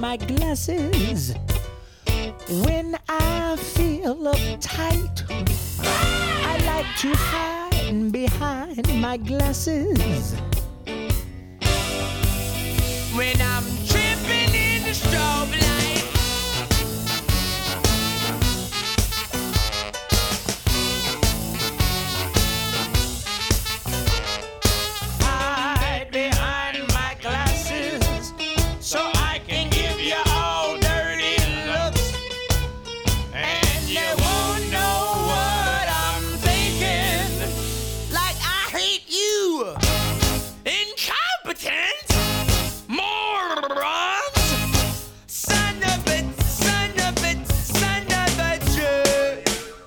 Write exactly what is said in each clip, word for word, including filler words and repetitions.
my glasses. When I feel uptight, I like to hide behind my glasses. When I'm tripping in the strobe light, hide behind my glasses so I can give you all dirty looks, and you won't know what I'm thinking. Like I hate you, incompetent morons, son of a, son of a, son of a jerk.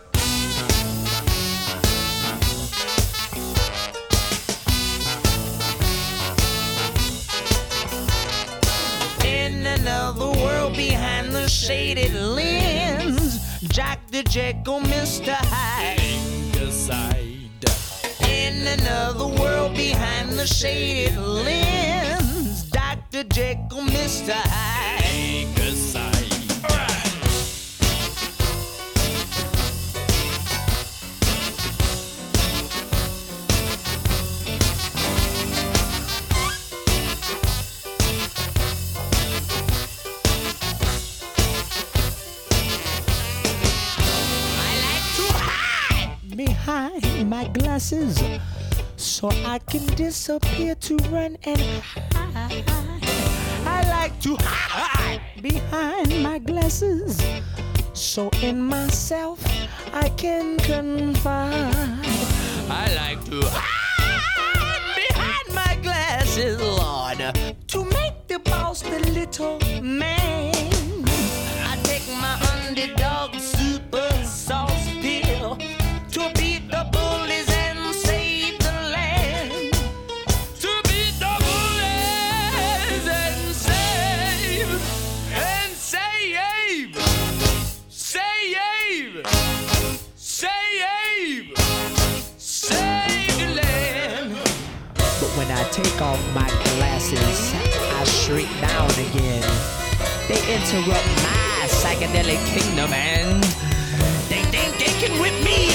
In another world behind the shaded lens, Jack the Jekyll, Mister Hyde. Aside. In another world behind the shaded lens, Doctor Jekyll, Mister Hyde. Take a side. I like to hide behind my glasses so I can disappear to run and hide. I like to hide behind my glasses so in myself I can confide. I like to hide behind my glasses, Lord, to make the boss the little man. I take my underdog super sauce pill to beat the bullies and save the land. To beat the bullies and save, and save, save, save, save the land. But when I take off my glasses, I shrink down again. They interrupt my psychedelic kingdom and they think they can whip me